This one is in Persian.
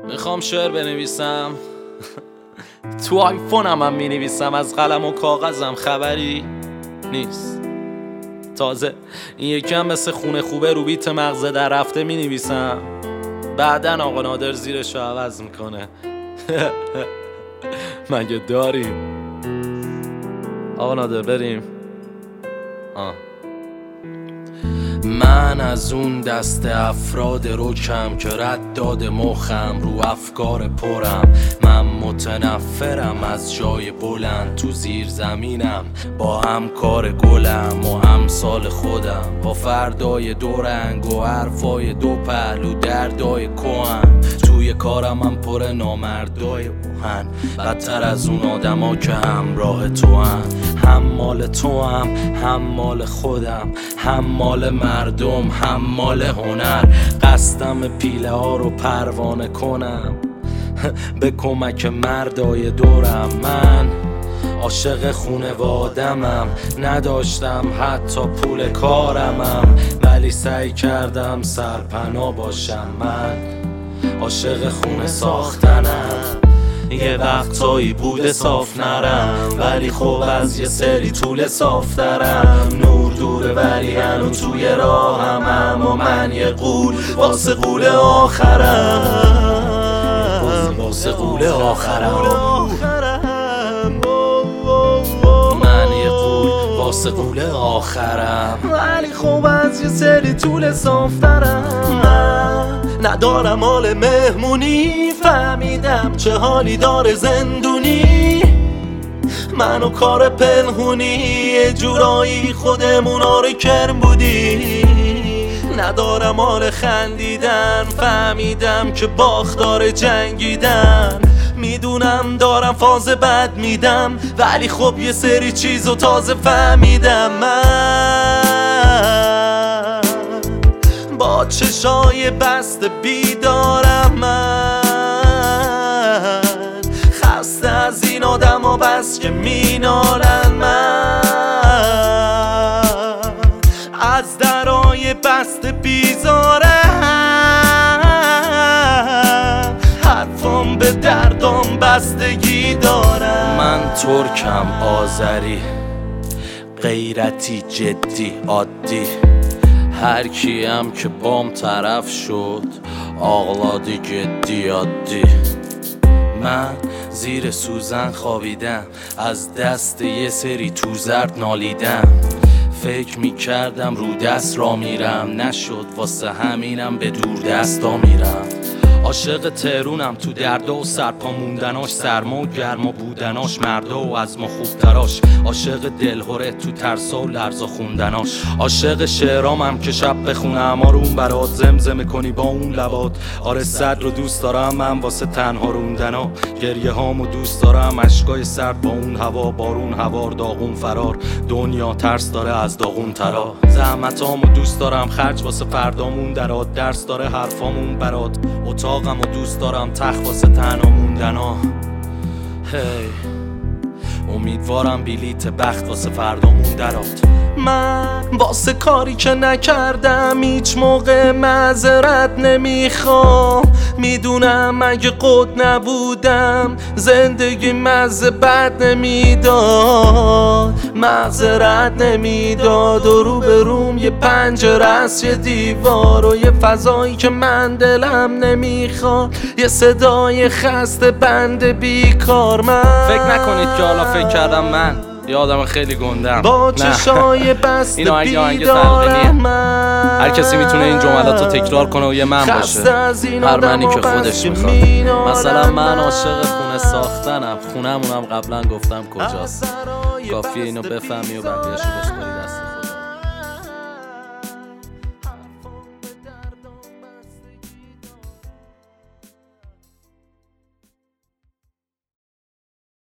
میخوام شعر بنویسم تو آیفونم هم مینویسم، از قلم و کاغذم خبری نیست. تازه این یکی هم مثل خونه خوبه رو بیت مغزه در رفته مینویسم، بعدن آقا نادر زیرشو عوض میکنه. مگه داریم؟ آقا نادر بریم. من از اون دست افراد رکم که رد داده مخم رو افکار پرم. من متنفرم از جای بلند، تو زیر زمینم با همکار گلم و امثال خودم، با فردای دو رنگ و حرفای دو پهلو دردای کهن. توی کارم من پر نامردای اوهن، بدتر از اون آدما که همراه تو هم مال تو هم مال خودم، هم مال مردم، هم مال هنر. قصدم پیله ها رو پروانه کنم به کمک مردای دورم. من عاشق خونوادمم، نداشتم حتی پول کارمم، ولی سعی کردم سرپناه باشم. من عاشق خونه ساختنم، یه وقتایی بوده صاف نرم، ولی خب از یه سری طول صاف دارم. نور دوره ولی هنو توی راهم، اما من یه قول واسه قول آخرم، واسه قول آخرم. من یه قول واسه قول آخرم، ولی خب از یه سری طول صاف دارم. ندارم حال مهمونی، فهمیدم چه حالی داره زندونی. منو کار پنهونی، یه جورایی خودمون آره کرم بودی. ندارم حال خندیدن، فهمیدم که باختار جنگیدن. میدونم دارم فاز بد میدم، ولی خب یه سری چیزو تازه فهمیدم. من با چشای بسته بیدارم، من خسته از این آدم ها بس که مینالن. من از درای بسته بیزارم، حرفام به دردام بستگی دارم. من ترکم، آذری، غیرتی، جدی، عادی. هر کیم که بام طرف شد آغلادی، جدی، عادی. من زیر سوزن خوابیدم، از دست یه سری تو زرد نالیدم. فکر میکردم رو دست را میرم، نشد، واسه همینم به دور دستا میرم. عاشق تهرونم، تو دردا و سرپا موندناش، سرما و گرما بودناش، مردا و از ما خوبتراش. عاشق دلهوره تو ترسا و لرزا خوندناش. عاشق شعرامم که شب بخونه اما رو اون برات زمزمه کنی با اون لبات. آره صد رو دوست دارم من واسه تنها روندنا، گریه هامو دوست دارم، اشکای سرد با اون هوا، بارون هوار، داغون فرار. دنیا ترس داره از داغون ترا، زحمتامو دوست دارم، خرج واسه فردامون درات. درس داره حرفامون برات، اتاقمو دوست دارم، تخت واسه تنها موندنا. هی امیدوارم بلیت بخت واسه فردامون درات. من واسه کاری که نکردم هیچ موقع معذرت نمیخوام. میدونم اگه قد نبودم زندگی مزه بد نمیداد، معذرت نمیداد. و رو به روم یه پنجره است، یه دیوار و یه فضایی که من دلم نمیخواد، یه صدای خسته بند بیکار. من فکر نکنید که حالا فکر کردم من یه آدم خیلی گندم، با چشای بسته بیدارم. هر کسی میتونه این جملات رو تکرار کنه و یه من باشه، هر منی که خودش میخواد. مثلا من عاشق خونه ساختنم، خونمونم قبلا گفتم کجاست، کافیه اینو بفهمی و بقیه‌شو بسپاری.